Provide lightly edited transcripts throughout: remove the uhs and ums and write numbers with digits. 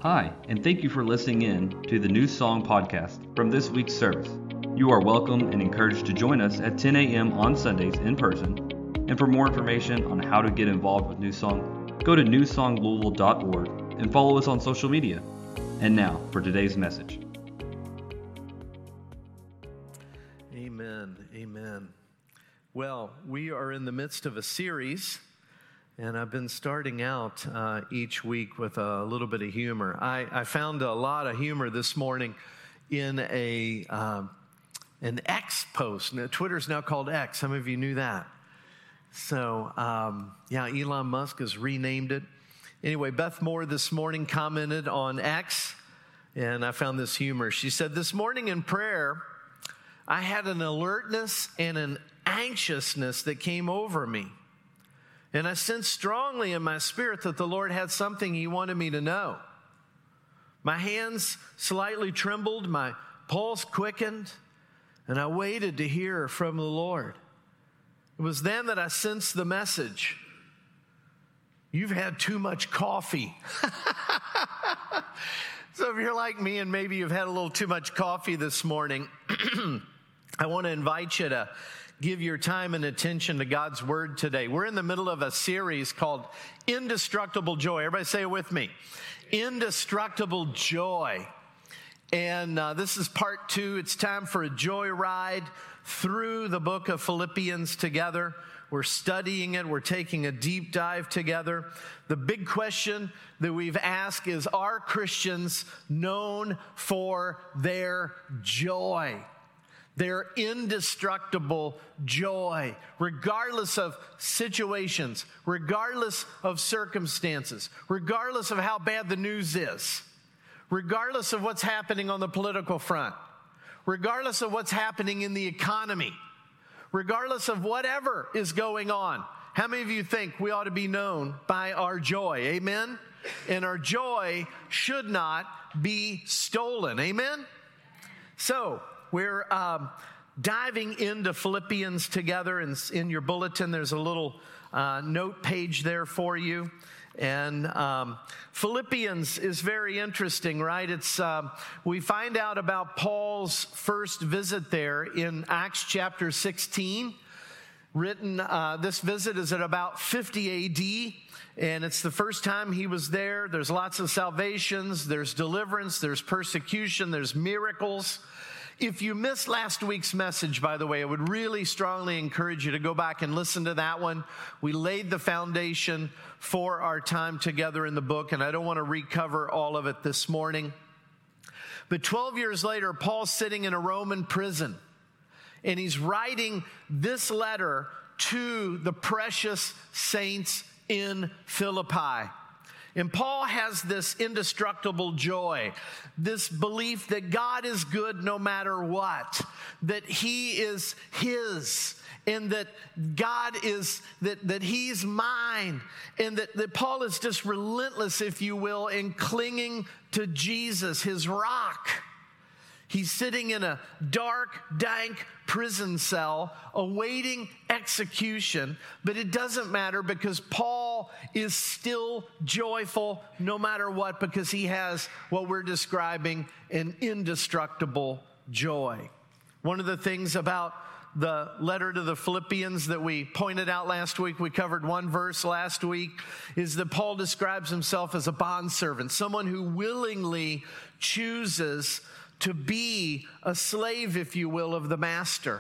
Hi, and thank you for listening in to the New Song Podcast from this week's service. You are welcome and encouraged to join us at 10 a.m. on Sundays in person. And for more information on how to get involved with New Song, go to newsonglouisville.org and follow us on social media. And now for today's message. Amen. Well, we are in the midst of a series, and I've been starting out each week with a little bit of humor. I found a lot of humor this morning in an X post. Now, Twitter's now called X. Some of you knew that. So, Elon Musk has renamed it. Anyway, Beth Moore this morning commented on X, and I found this humor. She said, "This morning in prayer, I had an alertness and an anxiousness that came over me. And I sensed strongly in my spirit that the Lord had something He wanted me to know. My hands slightly trembled, my pulse quickened, and I waited to hear from the Lord. It was then that I sensed the message. You've had too much coffee." So if you're like me and maybe you've had a little too much coffee this morning, I want to invite you to give your time and attention to God's Word today. We're in the middle of a series called Indestructible Joy. Everybody say it with me. Indestructible Joy. And this is part 2. It's time for a joy ride through the book of Philippians together. We're studying it. We're taking a deep dive together. The big question that we've asked is, are Christians known for their joy? Their indestructible joy, regardless of situations, regardless of circumstances, regardless of how bad the news is, regardless of what's happening on the political front, regardless of what's happening in the economy, regardless of whatever is going on. How many of you think we ought to be known by our joy? Amen? And our joy should not be stolen. Amen? So, we're diving into Philippians together, and in your bulletin there's a little note page there for you. And Philippians is very interesting, right? It's we find out about Paul's first visit there in Acts chapter 16. This visit is at about 50 A.D., and it's the first time he was there. There's lots of salvations, there's deliverance, there's persecution, there's miracles. If you missed last week's message, by the way, I would really strongly encourage you to go back and listen to that one. We laid the foundation for our time together in the book, and I don't want to recover all of it this morning. But 12 years later, Paul's sitting in a Roman prison, and he's writing this letter to the precious saints in Philippi. And Paul has this indestructible joy, this belief that God is good no matter what, that He is His, and that God is, that He's mine, and that Paul is just relentless, if you will, in clinging to Jesus, His rock. He's sitting in a dark, dank prison cell awaiting execution, but it doesn't matter because Paul is still joyful no matter what, because he has what we're describing an indestructible joy. One of the things about the letter to the Philippians that we pointed out last week, we covered one verse last week, is that Paul describes himself as a bondservant, someone who willingly chooses to be a slave, if you will, of the master.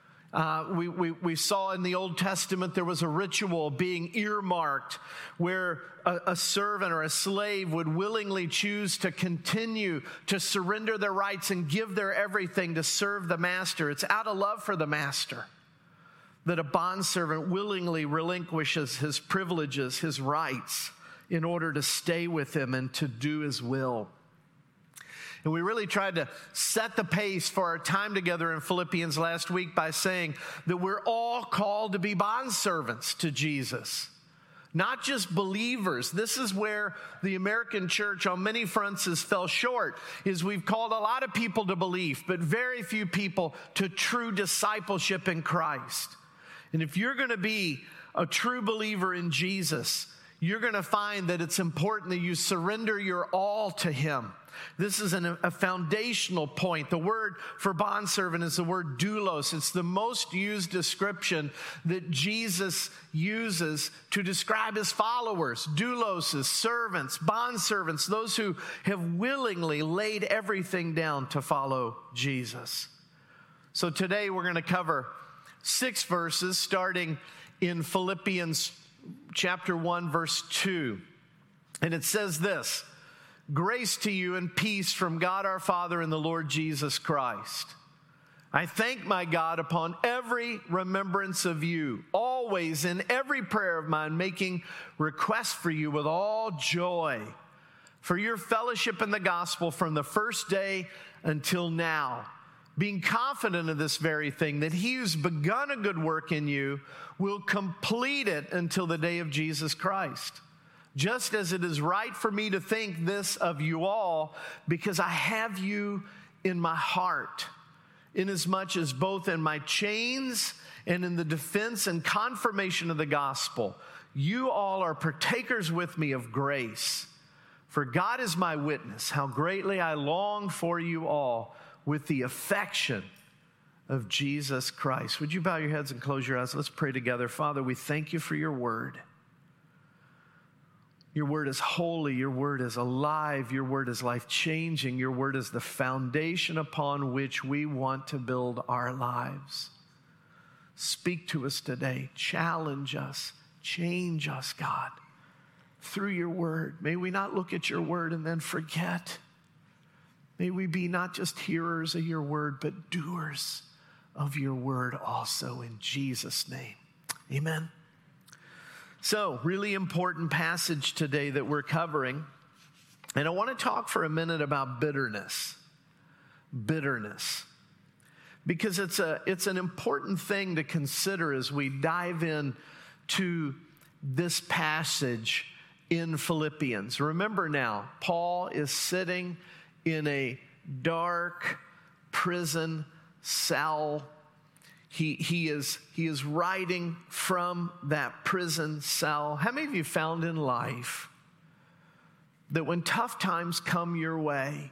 We saw in the Old Testament there was a ritual being earmarked where a servant or a slave would willingly choose to continue to surrender their rights and give their everything to serve the master. It's out of love for the master that a bondservant willingly relinquishes his privileges, his rights, in order to stay with him and to do his will. And we really tried to set the pace for our time together in Philippians last week by saying that we're all called to be bondservants to Jesus, not just believers. This is where the American church on many fronts has fell short, is we've called a lot of people to belief, but very few people to true discipleship in Christ. And if you're going to be a true believer in Jesus, you're going to find that it's important that you surrender your all to Him. This is a foundational point. The word for bondservant is the word doulos. It's the most used description that Jesus uses to describe His followers. Doulos, servants, bondservants, those who have willingly laid everything down to follow Jesus. So today we're going to cover 6 verses starting in Philippians chapter 1, verse 2. And it says this: "Grace to you and peace from God our Father and the Lord Jesus Christ. I thank my God upon every remembrance of you, always in every prayer of mine, making request for you with all joy, for your fellowship in the gospel from the first day until now, being confident of this very thing, that He who's begun a good work in you will complete it until the day of Jesus Christ. Just as it is right for me to think this of you all, because I have you in my heart, inasmuch as both in my chains and in the defense and confirmation of the gospel, you all are partakers with me of grace. For God is my witness, how greatly I long for you all with the affection of Jesus Christ." Would you bow your heads and close your eyes? Let's pray together. Father, we thank you for your word. Your word is holy. Your word is alive. Your word is life-changing. Your word is the foundation upon which we want to build our lives. Speak to us today. Challenge us. Change us, God, through your word. May we not look at your word and then forget. May we be not just hearers of your word, but doers of your word also, in Jesus' name. Amen. So, really important passage today that we're covering. And I want to talk for a minute about bitterness. Bitterness. Because it's an important thing to consider as we dive in to this passage in Philippians. Remember now, Paul is sitting in a dark prison cell. He is writing from that prison cell. How many of you found in life that when tough times come your way,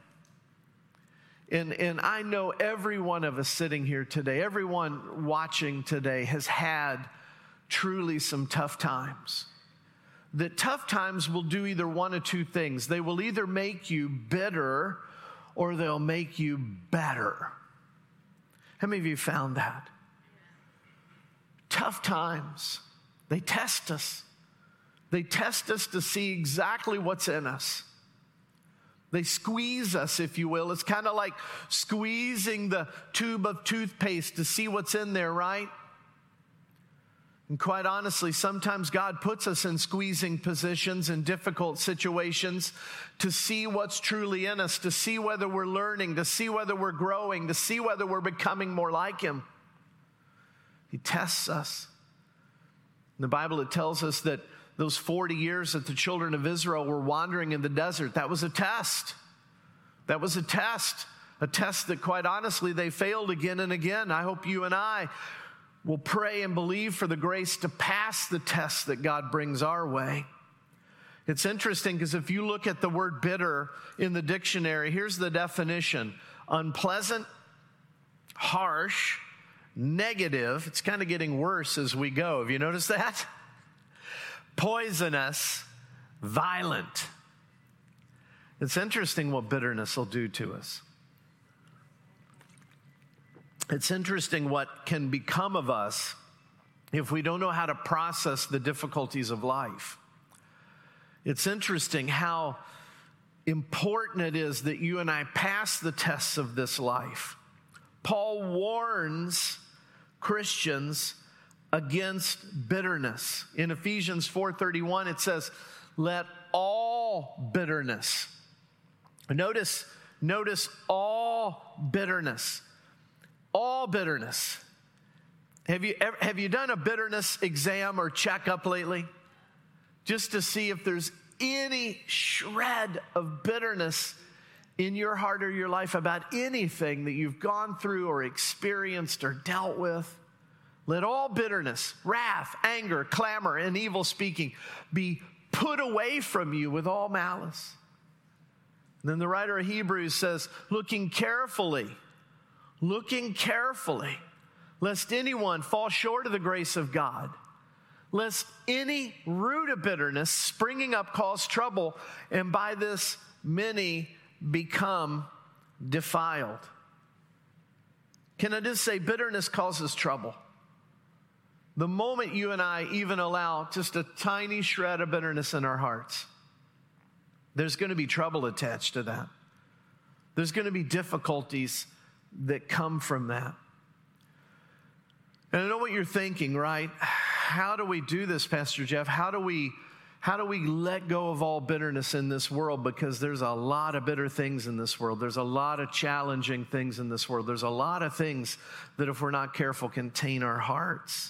and I know every one of us sitting here today, everyone watching today has had truly some tough times. That tough times will do either one of two things. They will either make you bitter or they'll make you better. How many of you found that? Tough times, they test us. They test us to see exactly what's in us. They squeeze us, if you will. It's kind of like squeezing the tube of toothpaste to see what's in there, right? And quite honestly, sometimes God puts us in squeezing positions in difficult situations to see what's truly in us, to see whether we're learning, to see whether we're growing, to see whether we're becoming more like Him. He tests us. In the Bible, it tells us that those 40 years that the children of Israel were wandering in the desert, that was a test. That was a test that quite honestly they failed again and again. I hope you and I will pray and believe for the grace to pass the tests that God brings our way. It's interesting because if you look at the word bitter in the dictionary, here's the definition: unpleasant, harsh, negative. It's kind of getting worse as we go. Have you noticed that? Poisonous, violent. It's interesting what bitterness will do to us. It's interesting what can become of us if we don't know how to process the difficulties of life. It's interesting how important it is that you and I pass the tests of this life. Paul warns Christians against bitterness. In Ephesians 4:31, it says, "Let all bitterness." Notice all bitterness. All bitterness. Have you done a bitterness exam or checkup lately? Just to see if there's any shred of bitterness in your heart or your life about anything that you've gone through or experienced or dealt with. Let all bitterness, wrath, anger, clamor, and evil speaking be put away from you with all malice. And then the writer of Hebrews says, looking carefully, lest anyone fall short of the grace of God, lest any root of bitterness springing up cause trouble, and by this many become defiled. Can I just say, bitterness causes trouble. The moment you and I even allow just a tiny shred of bitterness in our hearts, there's going to be trouble attached to that. There's going to be difficulties that come from that. And I know what you're thinking, right? How do we do this, Pastor Jeff? How do we let go of all bitterness in this world? Because there's a lot of bitter things in this world. There's a lot of challenging things in this world. There's a lot of things that, if we're not careful, can taint our hearts.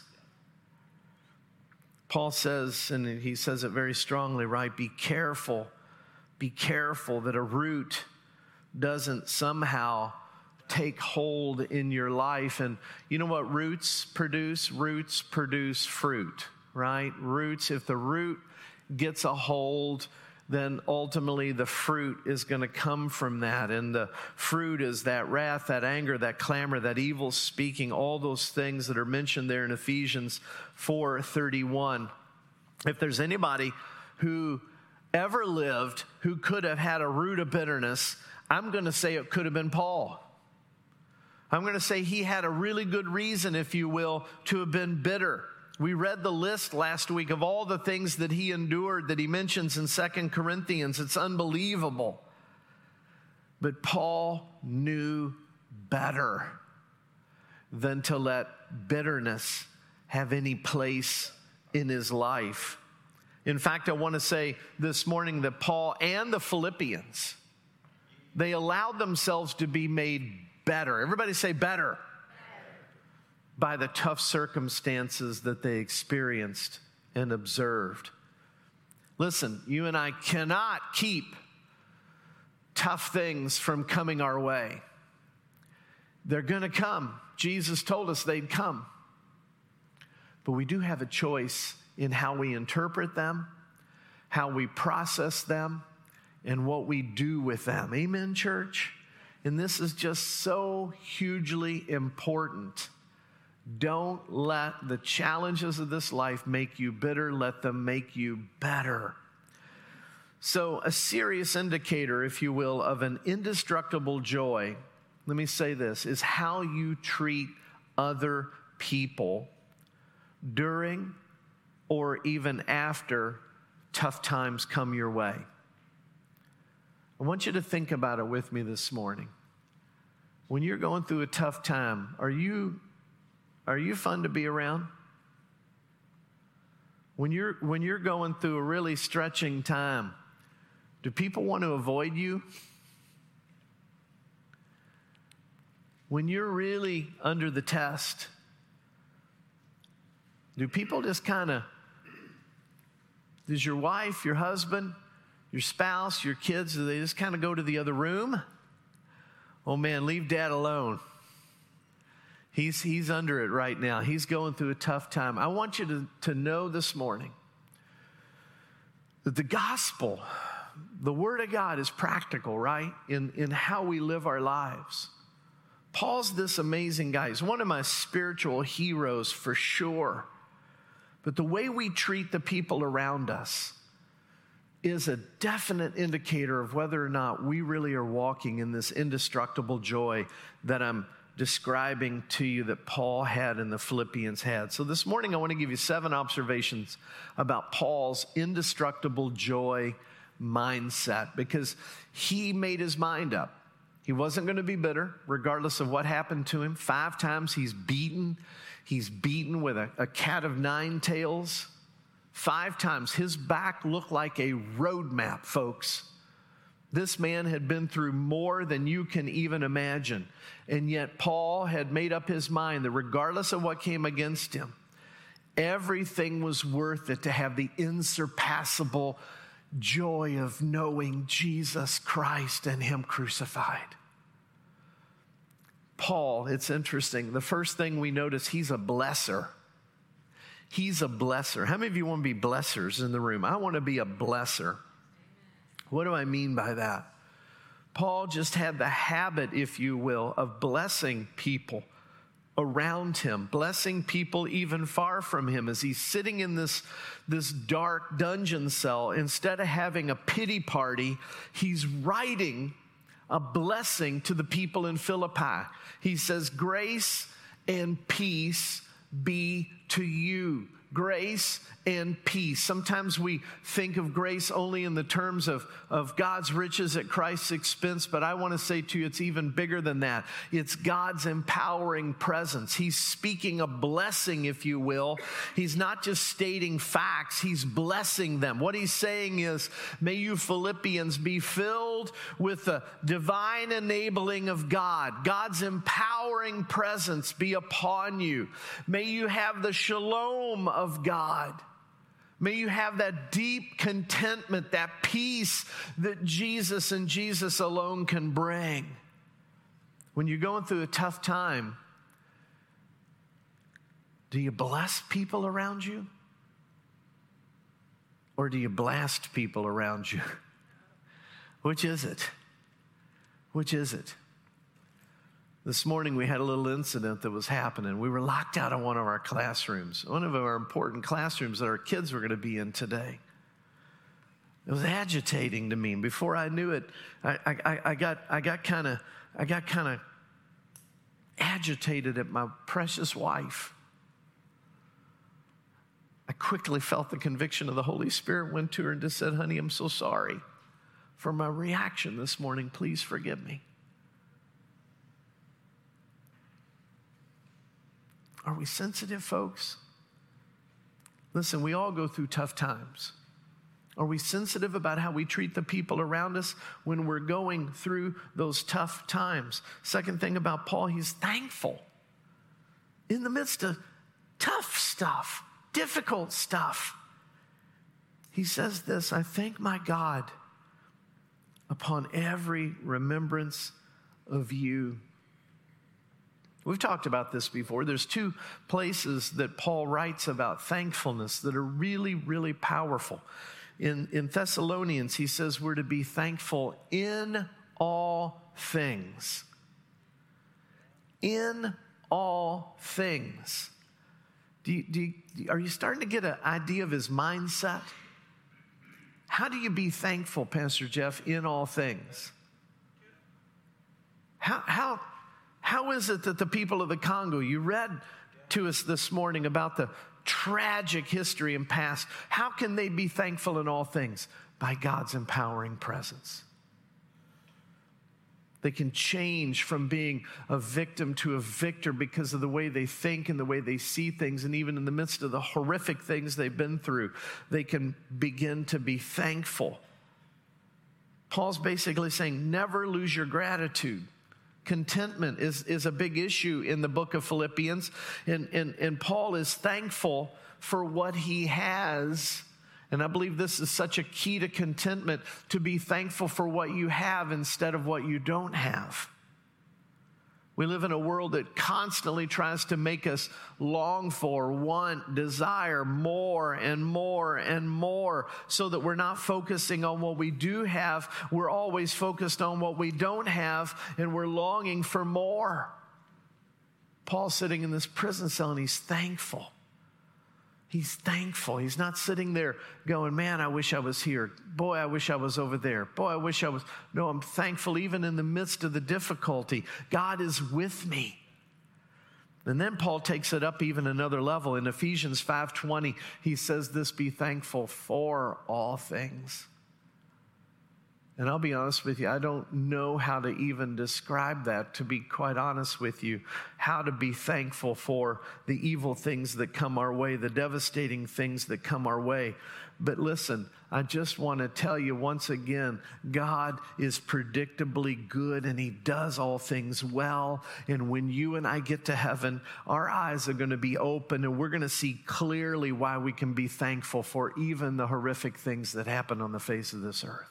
Paul says, and he says it very strongly, right? Be careful that a root doesn't somehow take hold in your life. And you know what roots produce? Roots produce fruit, right? Roots, if the root gets a hold, then ultimately the fruit is going to come from that. And the fruit is that wrath, that anger, that clamor, that evil speaking, all those things that are mentioned there in Ephesians 4:31. If there's anybody who ever lived who could have had a root of bitterness, I'm going to say it could have been Paul. I'm going to say he had a really good reason, if you will, to have been bitter. We read the list last week of all the things that he endured that he mentions in 2 Corinthians. It's unbelievable. But Paul knew better than to let bitterness have any place in his life. In fact, I want to say this morning that Paul and the Philippians, they allowed themselves to be made better. Everybody say better. By the tough circumstances that they experienced and observed. Listen, you and I cannot keep tough things from coming our way. They're going to come. Jesus told us they'd come. But we do have a choice in how we interpret them, how we process them, and what we do with them. Amen, church? And this is just so hugely important. Don't let the challenges of this life make you bitter. Let them make you better. So a serious indicator, if you will, of an indestructible joy, let me say this, is how you treat other people during or even after tough times come your way. I want you to think about it with me this morning. When you're going through a tough time, are you fun to be around? When you're going through a really stretching time, do people want to avoid you? When you're really under the test, do people just does your wife, your husband, your spouse, your kids, do they just kind of go to the other room? Oh man, leave dad alone. He's under it right now. He's going through a tough time. I want you to know this morning that the gospel, the word of God, is practical, right? In how we live our lives. Paul's this amazing guy. He's one of my spiritual heroes for sure. But the way we treat the people around us is a definite indicator of whether or not we really are walking in this indestructible joy that I'm describing to you that Paul had and the Philippians had. So this morning I want to give you 7 observations about Paul's indestructible joy mindset, because he made his mind up. He wasn't going to be bitter regardless of what happened to him. 5 times he's beaten. He's beaten with a cat of 9 tails. 5 times. His back looked like a road map, folks. This man had been through more than you can even imagine. And yet Paul had made up his mind that regardless of what came against him, everything was worth it to have the insurpassable joy of knowing Jesus Christ and Him crucified. Paul, it's interesting. The first thing we notice, he's a blesser. He's a blesser. How many of you want to be blessers in the room? I want to be a blesser. What do I mean by that? Paul just had the habit, if you will, of blessing people around him, blessing people even far from him. As he's sitting in this dark dungeon cell, instead of having a pity party, he's writing a blessing to the people in Philippi. He says, grace and peace be to you. Grace and peace. Sometimes we think of grace only in the terms of God's riches at Christ's expense, but I want to say to you, it's even bigger than that. It's God's empowering presence. He's speaking a blessing, if you will. He's not just stating facts, he's blessing them. What he's saying is, may you Philippians be filled with the divine enabling of God. God's empowering presence be upon you. May you have the shalom of God. May you have that deep contentment, that peace that Jesus and Jesus alone can bring. When you're going through a tough time, do you bless people around you? Or do you blast people around you? Which is it? Which is it? This morning we had a little incident that was happening. We were locked out of one of our classrooms, one of our important classrooms that our kids were going to be in today. It was agitating to me. And before I knew it, I got kind of agitated at my precious wife. I quickly felt the conviction of the Holy Spirit, went to her and just said, honey, I'm so sorry for my reaction this morning. Please forgive me. Are we sensitive, folks? Listen, we all go through tough times. Are we sensitive about how we treat the people around us when we're going through those tough times? Second thing about Paul, he's thankful. In the midst of tough stuff, difficult stuff, he says this, I thank my God upon every remembrance of you. We've talked about this before. There's two places that Paul writes about thankfulness that are really, really powerful. In Thessalonians, he says we're to be thankful in all things. In all things. Are you starting to get an idea of his mindset? How do you be thankful, Pastor Jeff, in all things? How is it that the people of the Congo, you read to us this morning about the tragic history and past, how can they be thankful in all things? By God's empowering presence. They can change from being a victim to a victor because of the way they think and the way they see things. And even in the midst of the horrific things they've been through, they can begin to be thankful. Paul's basically saying, never lose your gratitude. Contentment is a big issue in the book of Philippians. And Paul is thankful for what he has. And I believe this is such a key to contentment, to be thankful for what you have instead of what you don't have. We live in a world that constantly tries to make us long for, want, desire more and more and more, so that we're not focusing on what we do have. We're always focused on what we don't have, and we're longing for more. Paul's sitting in this prison cell, and he's thankful. He's thankful. He's not sitting there going, man, I wish I was here. Boy, I wish I was over there. Boy, I wish I was. No, I'm thankful even in the midst of the difficulty. God is with me. And then Paul takes it up even another level. In Ephesians 5:20, he says this, be thankful for all things. And I'll be honest with you, I don't know how to even describe that, to be quite honest with you, how to be thankful for the evil things that come our way, the devastating things that come our way. But listen, I just want to tell you once again, God is predictably good and he does all things well. And when you and I get to heaven, our eyes are going to be open and we're going to see clearly why we can be thankful for even the horrific things that happen on the face of this earth.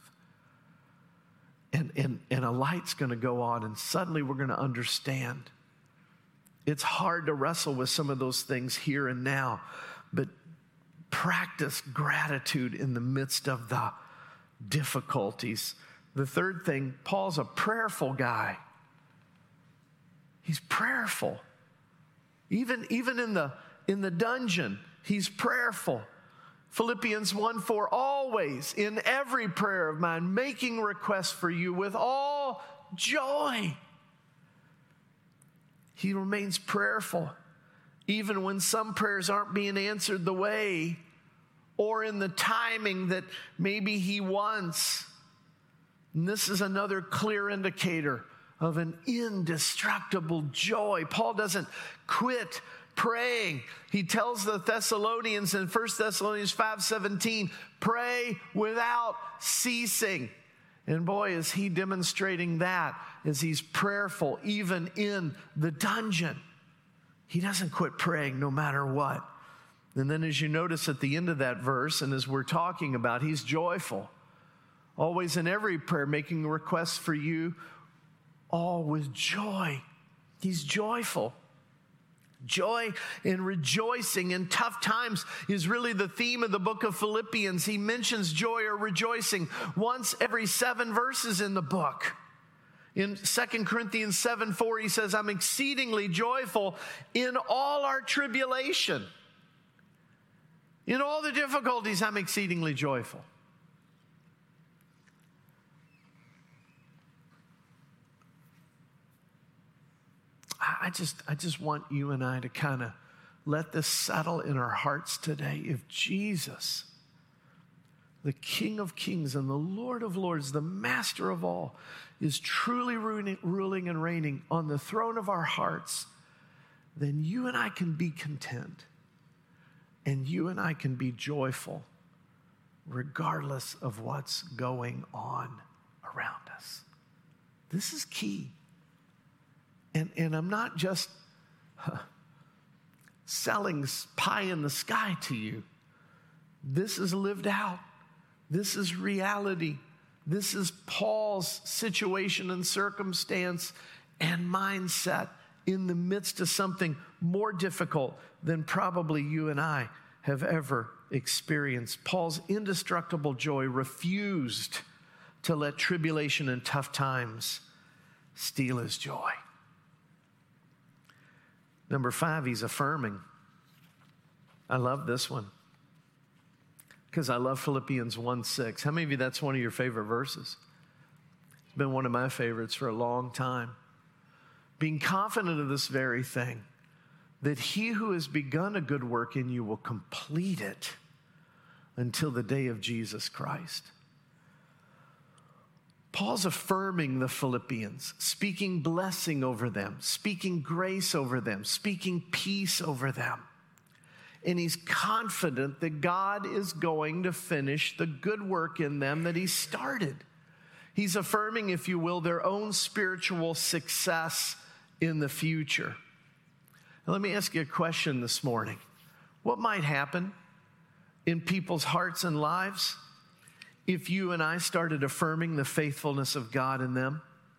And a light's going to go on, and suddenly we're going to understand. It's hard to wrestle with some of those things here and now, but practice gratitude in the midst of the difficulties. The third thing, Paul's a prayerful guy. He's prayerful. Even in the dungeon, he's prayerful. Philippians 1:4, always in every prayer of mine, making requests for you with all joy. He remains prayerful, even when some prayers aren't being answered the way or in the timing that maybe he wants. And this is another clear indicator of an indestructible joy. Paul doesn't quit praying. He tells the Thessalonians in 1 Thessalonians 5:17, pray without ceasing. And boy, is he demonstrating that as he's prayerful even in the dungeon. He doesn't quit praying no matter what. And then as you notice at the end of that verse, and as we're talking about, he's joyful. Always in every prayer, making requests for you, all with joy. He's joyful. Joy and rejoicing in tough times is really the theme of the book of Philippians. He mentions joy or rejoicing once every 7 verses in the book. In 2 Corinthians 7:4, he says, I'm exceedingly joyful in all our tribulation. In all the difficulties, I'm exceedingly joyful. I just want you and I to kind of let this settle in our hearts today. If Jesus, the King of Kings and the Lord of Lords, the Master of all, is truly ruling and reigning on the throne of our hearts, then you and I can be content. And you and I can be joyful regardless of what's going on around us. This is key. And I'm not just selling pie in the sky to you. This is lived out. This is reality. This is Paul's situation and circumstance and mindset in the midst of something more difficult than probably you and I have ever experienced. Paul's indestructible joy refused to let tribulation and tough times steal his joy. Number 5, he's affirming. I love this one because I love Philippians 1:6. How many of you, that's one of your favorite verses? It's been one of my favorites for a long time. Being confident of this very thing, that he who has begun a good work in you will complete it until the day of Jesus Christ. Paul's affirming the Philippians, speaking blessing over them, speaking grace over them, speaking peace over them. And he's confident that God is going to finish the good work in them that he started. He's affirming, if you will, their own spiritual success in the future. Now, let me ask you a question this morning. What might happen in people's hearts and lives if you and I started affirming the faithfulness of God in them?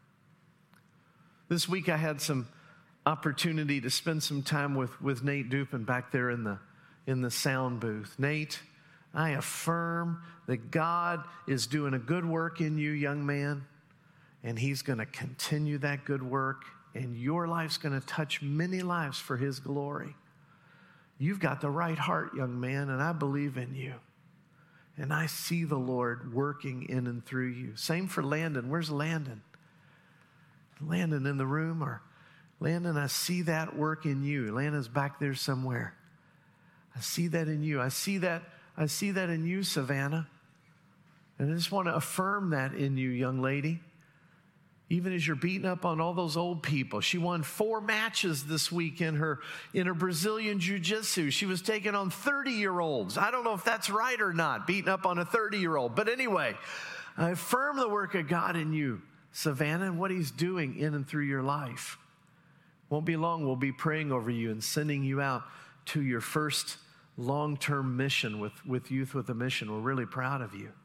This week I had some opportunity to spend some time with Nate Dupin back there in the sound booth. Nate, I affirm that God is doing a good work in you, young man, and he's going to continue that good work, and your life's going to touch many lives for his glory. You've got the right heart, young man, and I believe in you. And I see the Lord working in and through you. Same for Landon. Where's Landon? Landon in the room? Or Landon, I see that work in you. Landon's back there somewhere. I see that in you. I see that in you, Savannah. And I just want to affirm that in you, young lady. Even as you're beating up on all those old people. She won 4 matches this week in her Brazilian jiu-jitsu. She was taking on 30-year-olds. I don't know if that's right or not, beating up on a 30-year-old. But anyway, I affirm the work of God in you, Savannah, and what he's doing in and through your life. Won't be long, we'll be praying over you and sending you out to your first long-term mission with Youth with a Mission. We're really proud of you.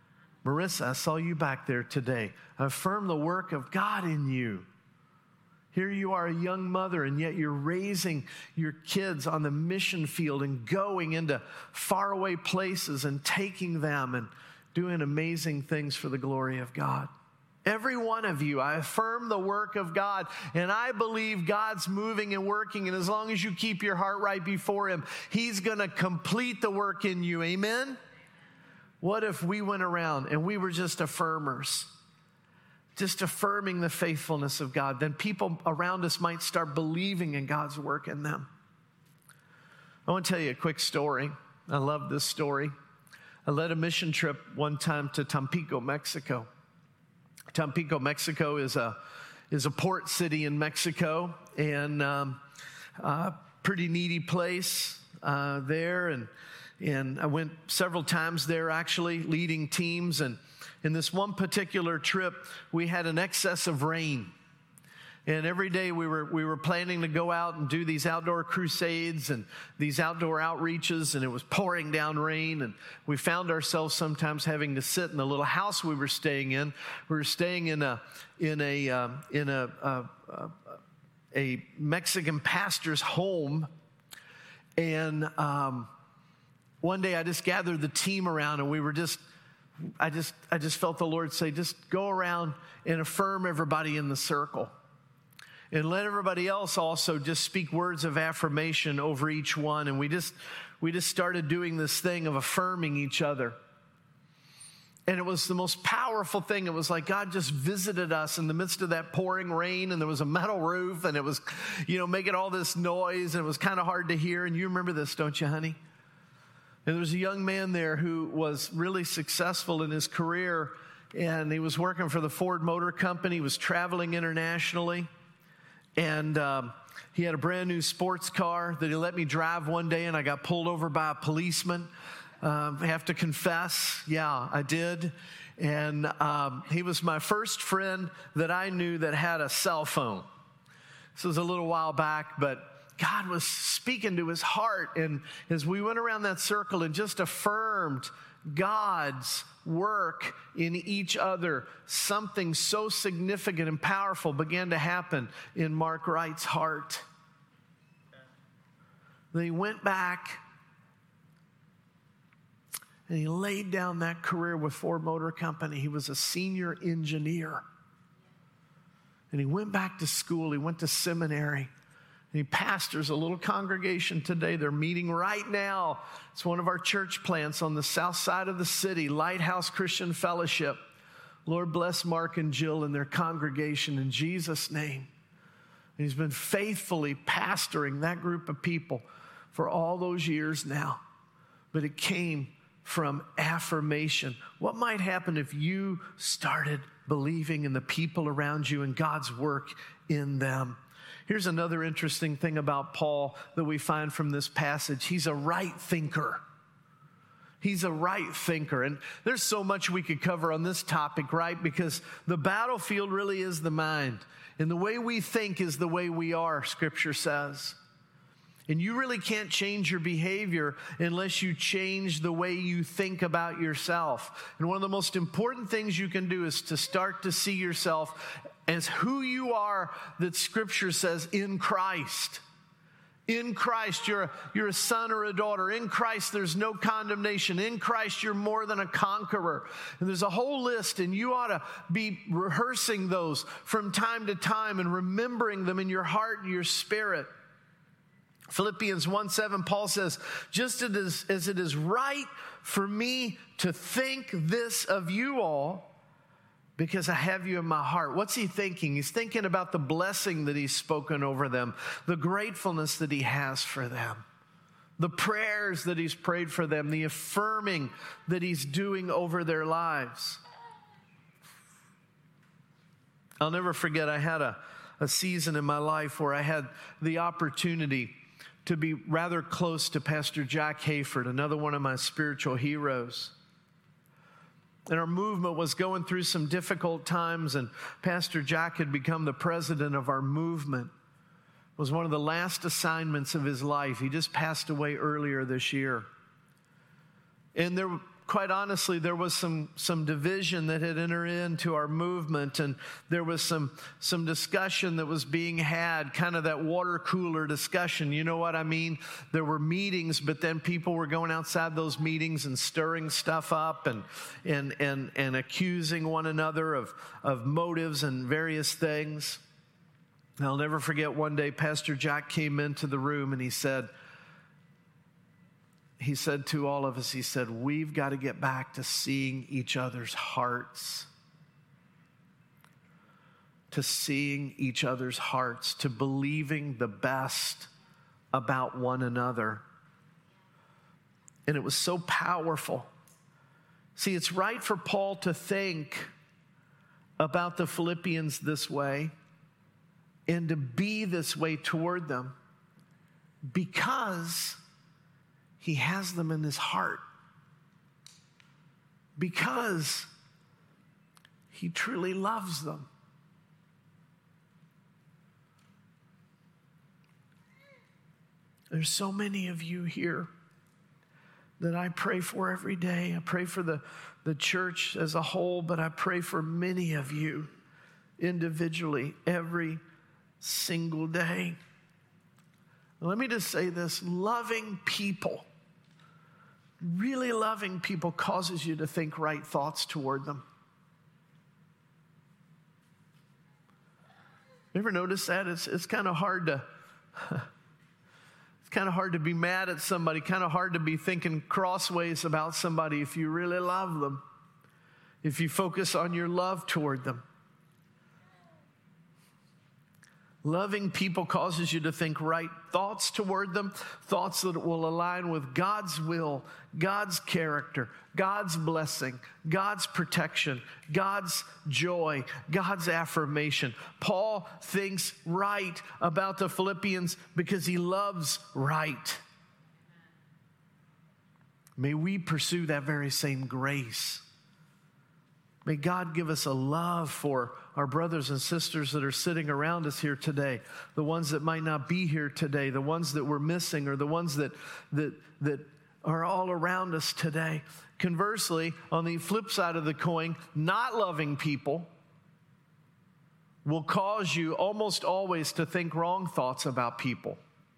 Marissa, I saw you back there today. Affirm the work of God in you. Here you are, a young mother, and yet you're raising your kids on the mission field and going into faraway places and taking them and doing amazing things for the glory of God. Every one of you, I affirm the work of God, and I believe God's moving and working, and as long as you keep your heart right before Him, He's going to complete the work in you. Amen? What if we went around and we were just affirmers? Just affirming the faithfulness of God, then people around us might start believing in God's work in them. I want to tell you a quick story. I love this story. I led a mission trip one time to Tampico, Mexico. Tampico, Mexico is a port city in Mexico, and pretty needy place there. And I went several times there, actually, leading teams. And in this one particular trip, we had an excess of rain. And every day we were planning to go out and do these outdoor crusades and these outdoor outreaches, and it was pouring down rain. And we found ourselves sometimes having to sit in the little house we were staying in. We were staying in a Mexican pastor's home. And one day I just gathered the team around, and we were I just felt the Lord say, just go around and affirm everybody in the circle. And let everybody else also just speak words of affirmation over each one. And we just started doing this thing of affirming each other. And it was the most powerful thing. It was like God just visited us in the midst of that pouring rain, and there was a metal roof, and it was, making all this noise, and it was kind of hard to hear. And you remember this, don't you, honey? And there was a young man there who was really successful in his career, and he was working for the Ford Motor Company. He was traveling internationally, and he had a brand new sports car that he let me drive one day, and I got pulled over by a policeman. I have to confess, yeah, I did. And he was my first friend that I knew that had a cell phone. This was a little while back, but God was speaking to his heart, and as we went around that circle and just affirmed God's work in each other, something so significant and powerful began to happen in Mark Wright's heart. Then he went back and he laid down that career with Ford Motor Company. He was a senior engineer. And he went back to school. He went to seminary. And he pastors a little congregation today. They're meeting right now. It's one of our church plants on the south side of the city, Lighthouse Christian Fellowship. Lord bless Mark and Jill and their congregation in Jesus' name. And he's been faithfully pastoring that group of people for all those years now. But it came from affirmation. What might happen if you started believing in the people around you and God's work in them? Here's another interesting thing about Paul that we find from this passage. He's a right thinker. He's a right thinker. And there's so much we could cover on this topic, right? Because the battlefield really is the mind. And the way we think is the way we are, Scripture says. And you really can't change your behavior unless you change the way you think about yourself. And one of the most important things you can do is to start to see yourself as who you are that Scripture says in Christ. In Christ, you're a son or a daughter. In Christ, there's no condemnation. In Christ, you're more than a conqueror. And there's a whole list, and you ought to be rehearsing those from time to time and remembering them in your heart and your spirit. Philippians 1:7, Paul says, just as it is right for me to think this of you all, because I have you in my heart. What's he thinking? He's thinking about the blessing that he's spoken over them, the gratefulness that he has for them, the prayers that he's prayed for them, the affirming that he's doing over their lives. I'll never forget, I had a season in my life where I had the opportunity to be rather close to Pastor Jack Hayford, another one of my spiritual heroes. And our movement was going through some difficult times, and Pastor Jack had become the president of our movement. It was one of the last assignments of his life. He just passed away earlier this year. And there, of quite honestly, there was some division that had entered into our movement, and there was some discussion that was being had, kind of that water cooler discussion. You know what I mean? There were meetings, but then people were going outside those meetings and stirring stuff up and accusing one another of motives and various things. And I'll never forget one day Pastor Jack came into the room and he said to all of us, he said, we've got to get back to seeing each other's hearts. To seeing each other's hearts, to believing the best about one another. And it was so powerful. See, it's right for Paul to think about the Philippians this way and to be this way toward them because he has them in his heart. Because he truly loves them. There's so many of you here that I pray for every day. I pray for the church as a whole, but I pray for many of you individually every single day. Let me just say this, loving people, really loving people causes you to think right thoughts toward them. You ever notice that? It's kind of hard to be mad at somebody, kind of hard to be thinking crossways about somebody if you really love them, if you focus on your love toward them. Loving people causes you to think right thoughts toward them, thoughts that will align with God's will, God's character, God's blessing, God's protection, God's joy, God's affirmation. Paul thinks right about the Philippians because he loves right. May we pursue that very same grace. May God give us a love for our brothers and sisters that are sitting around us here today, the ones that might not be here today, the ones that we're missing, or the ones that are all around us today. Conversely, on the flip side of the coin, not loving people will cause you almost always to think wrong thoughts about people.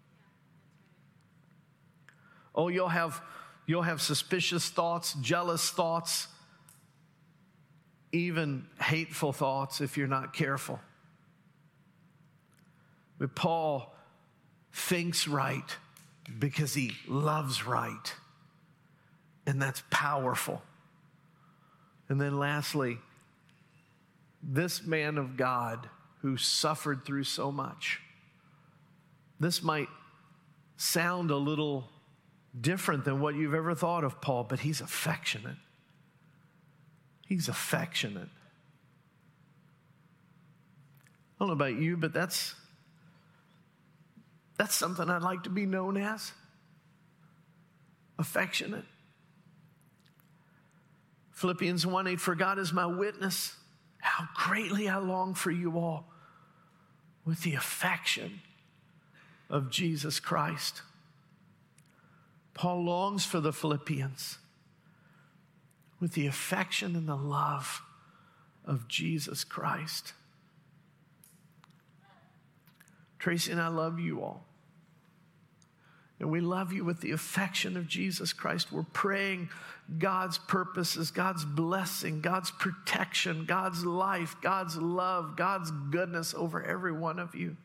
Oh, you'll have suspicious thoughts, jealous thoughts, even hateful thoughts if you're not careful. But Paul thinks right because he loves right. And that's powerful. And then lastly, this man of God who suffered through so much. This might sound a little different than what you've ever thought of Paul, but he's affectionate. He's affectionate. I don't know about you, but that's something I'd like to be known as. Affectionate. Philippians 1:8, for God is my witness, how greatly I long for you all with the affection of Jesus Christ. Paul longs for the Philippians with the affection and the love of Jesus Christ. Tracy and I love you all. And we love you with the affection of Jesus Christ. We're praying God's purposes, God's blessing, God's protection, God's life, God's love, God's goodness over every one of you.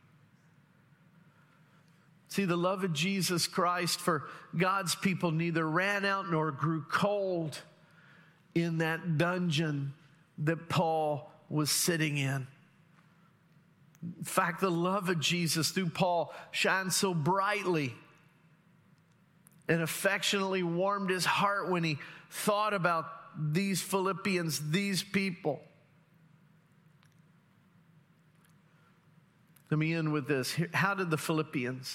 See, the love of Jesus Christ for God's people neither ran out nor grew cold in that dungeon that Paul was sitting in. In fact, the love of Jesus through Paul shines so brightly and affectionately warmed his heart when he thought about these Philippians, these people. Let me end with this. How did the Philippians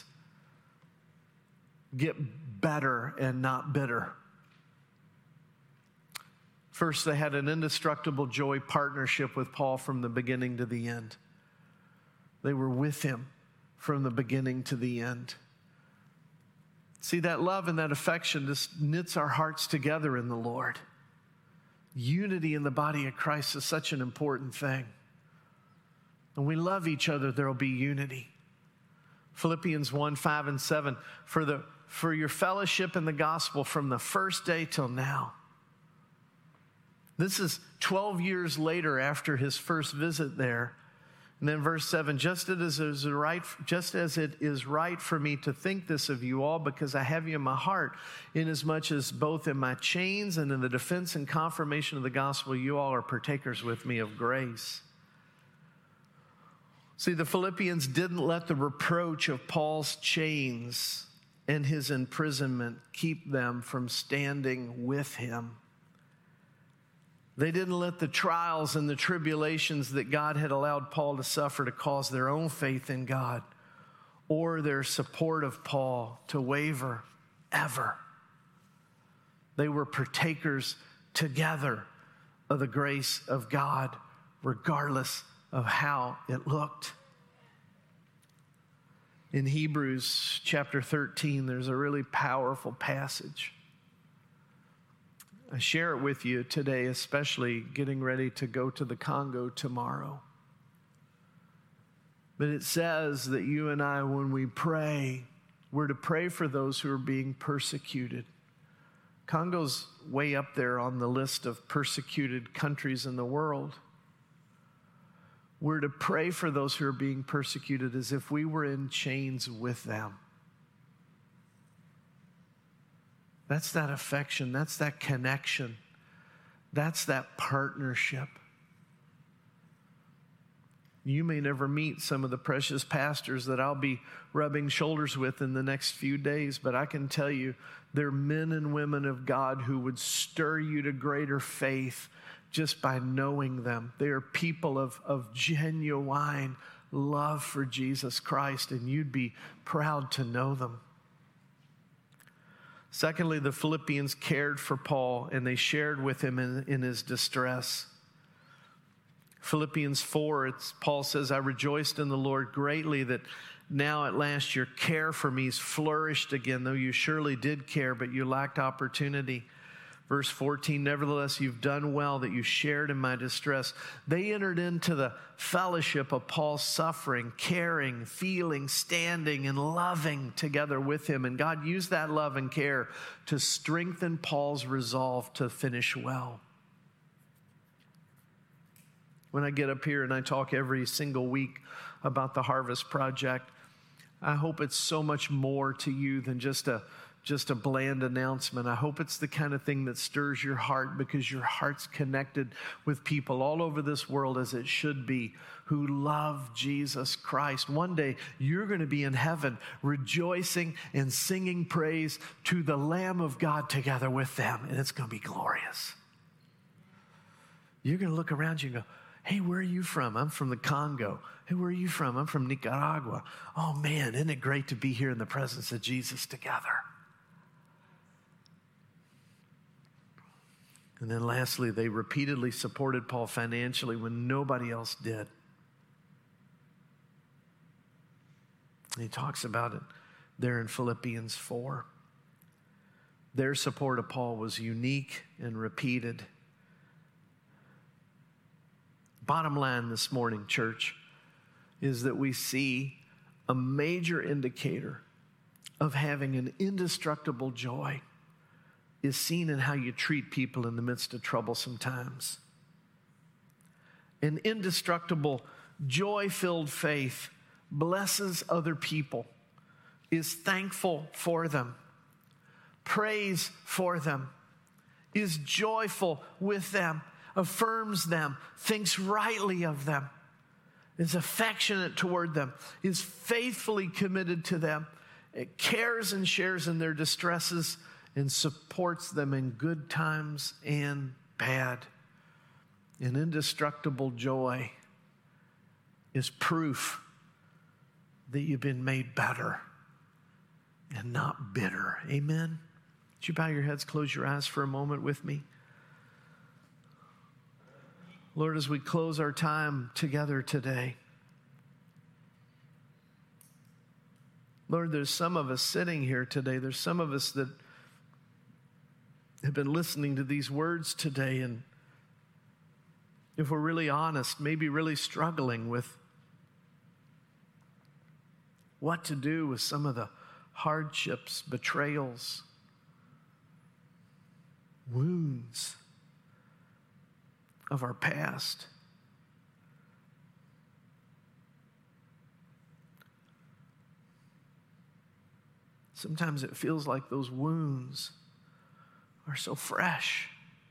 get better and not bitter? First, they had an indestructible joy partnership with Paul from the beginning to the end. They were with him from the beginning to the end. See, that love and that affection just knits our hearts together in the Lord. Unity in the body of Christ is such an important thing. When we love each other, there will be unity. Philippians 1:5-7, for your fellowship in the gospel from the first day till now. This is 12 years later after his first visit there. And then verse 7, just as it is right for me to think this of you all, because I have you in my heart, inasmuch as both in my chains and in the defense and confirmation of the gospel, you all are partakers with me of grace. See, the Philippians didn't let the reproach of Paul's chains and his imprisonment keep them from standing with him. They didn't let the trials and the tribulations that God had allowed Paul to suffer to cause their own faith in God or their support of Paul to waver ever. They were partakers together of the grace of God, regardless of how it looked. In Hebrews chapter 13, there's a really powerful passage. I share it with you today, especially getting ready to go to the Congo tomorrow. But it says that you and I, when we pray, we're to pray for those who are being persecuted. Congo's way up there on the list of persecuted countries in the world. We're to pray for those who are being persecuted as if we were in chains with them. That's that affection. That's that connection. That's that partnership. You may never meet some of the precious pastors that I'll be rubbing shoulders with in the next few days, but I can tell you they're men and women of God who would stir you to greater faith just by knowing them. They are people of genuine love for Jesus Christ, and you'd be proud to know them. Secondly, the Philippians cared for Paul, and they shared with him in his distress. Philippians 4, Paul says, I rejoiced in the Lord greatly that now at last your care for me has flourished again, though you surely did care, but you lacked opportunity. Verse 14, nevertheless, you've done well that you shared in my distress. They entered into the fellowship of Paul's suffering, caring, feeling, standing, and loving together with him. And God used that love and care to strengthen Paul's resolve to finish well. When I get up here and I talk every single week about the Harvest Project, I hope it's so much more to you than just a bland announcement. I hope it's the kind of thing that stirs your heart because your heart's connected with people all over this world, as it should be, who love Jesus Christ. One day, you're going to be in heaven rejoicing and singing praise to the Lamb of God together with them, and it's going to be glorious. You're going to look around you and go, hey, where are you from? I'm from the Congo. Hey, where are you from? I'm from Nicaragua. Oh, man, isn't it great to be here in the presence of Jesus together? And then lastly, they repeatedly supported Paul financially when nobody else did. And he talks about it there in Philippians 4. Their support of Paul was unique and repeated. Bottom line this morning, church, is that we see a major indicator of having an indestructible joy is seen in how you treat people in the midst of troublesome times. An indestructible, joy-filled faith blesses other people, is thankful for them, prays for them, is joyful with them, affirms them, thinks rightly of them, is affectionate toward them, is faithfully committed to them, it cares and shares in their distresses, and supports them in good times and bad. An indestructible joy is proof that you've been made better and not bitter. Amen? Would you bow your heads, close your eyes for a moment with me? Lord, as we close our time together today, Lord, there's some of us sitting here today. There's some of us that have been listening to these words today, and if we're really honest, maybe really struggling with what to do with some of the hardships, betrayals, wounds of our past. Sometimes it feels like those wounds are so fresh,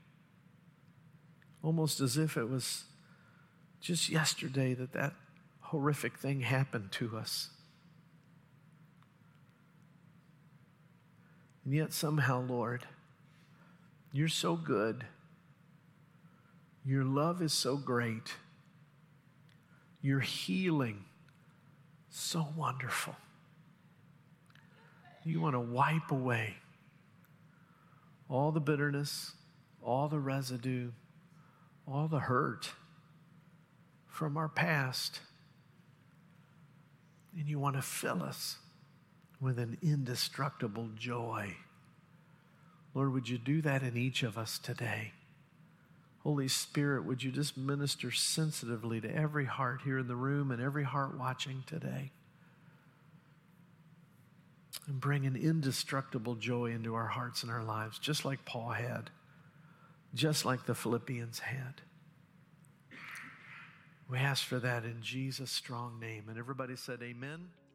almost as if it was just yesterday that horrific thing happened to us. And yet somehow, Lord, you're so good. Your love is so great. Your healing so wonderful. You want to wipe away all the bitterness, all the residue, all the hurt from our past. And you want to fill us with an indestructible joy. Lord, would you do that in each of us today? Holy Spirit, would you just minister sensitively to every heart here in the room and every heart watching today? And bring an indestructible joy into our hearts and our lives, just like Paul had, just like the Philippians had. We ask for that in Jesus' strong name. And everybody said amen.